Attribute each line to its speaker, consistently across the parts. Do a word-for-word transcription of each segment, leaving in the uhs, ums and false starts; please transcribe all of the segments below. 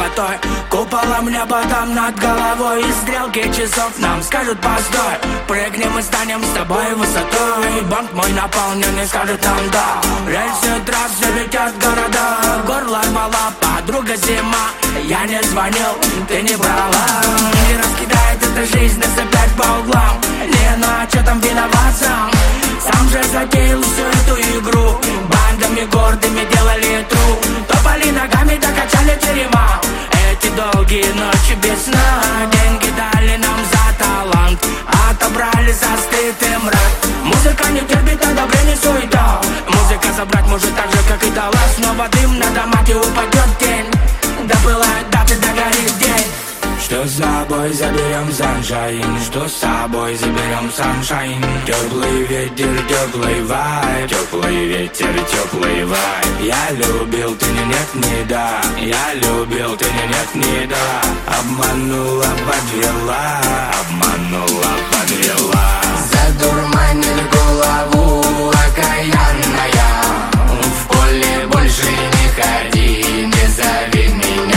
Speaker 1: высотой. Куполом неба там над головой, и стрелки часов нам скажут постой. Прыгнем и станем с тобой высотой. Банк мой наполнен и скажет нам да. Рельсы трассы летят города, горло рвала подруга зима. Я не звонил, ты не брала. Не раскидает эта жизнь нас опять по углам. Не, ну а чё там виноват сам? Сам же затеял всю эту игру. Бандами гордыми делали тру. Топали ногами, докачали терема. Эти долгие ночи без сна. Деньги дали нам за талант, отобрали за стыд и мрак. Музыка не терпит одобрения, суета. Музыка забрать может так же, как и дала. Снова дым на домате, упадет тень. Да пылает даты, догорит день. Что с собой заберем саншайн, что с собой заберем саншайн. Теплый ветер, теплый вайб, теплый ветер, теплый вайб. Я любил, ты не нет, не да. Я любил, ты не нет, не да. Обманула, подвела, обманула, подвела.
Speaker 2: Задурманил голову окаянная. В поле больше не ходи, не зови меня.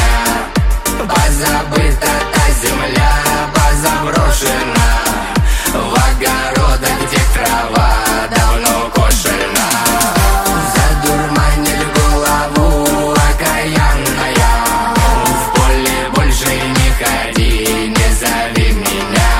Speaker 2: Позабыта та земля, позаброшена. В огородах, где трава давно кошена. Задурманили голову окаянная. В поле больше не ходи, не зови меня.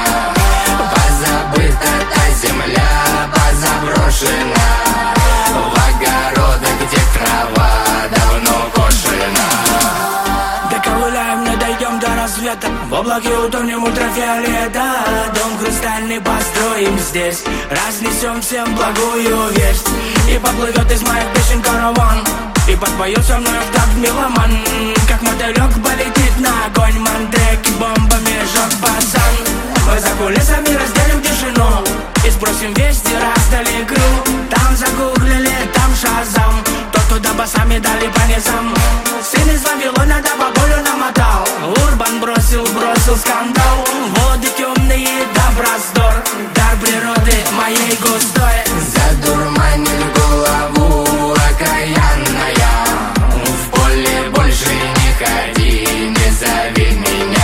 Speaker 2: Позабыта та земля, позаброшена. В огородах, где трава давно кошена.
Speaker 1: Доковыляем, не дойдем до рассвета. В облаке утонем ультрафиолета. Дом хрустальный построим здесь. Разнесем всем благую весть. И поплывет из моих песен караван. И подпоет со мной в такт меломан. Как мотылек полетит на огонь. Мантреки бомбами жжет пацан. Мы за кулисами разделим тишину и сбросим вести, раздали крю. Там загуглили, там шазам. Тот, туда басами дали по низам. Сын из Вавилона, да бабулю намотал. Урбан бросил, бросил скандал. Воды темные, да раздор. Дар природы моей густой.
Speaker 2: Задурманил голову окаянная. В поле больше не ходи, не зови меня.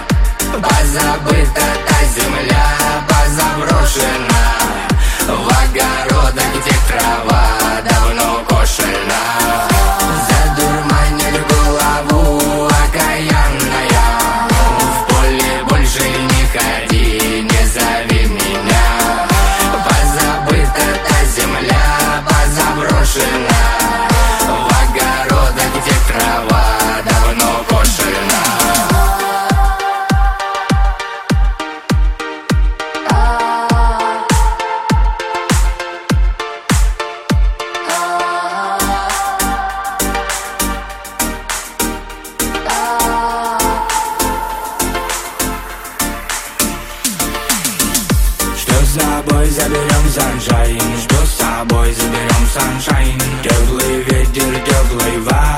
Speaker 2: Позабыта та земля, позаброшена. В огородах, где трава давно кошена. Задурманили голову окаянная. В поле больше не ходи, не зови меня. Позабыта та земля, позаброшена. В огородах, где трава давно кошена.
Speaker 1: С собой заберем саншайн, что с собой заберем саншайн. Теплый ветер, теплый вайб.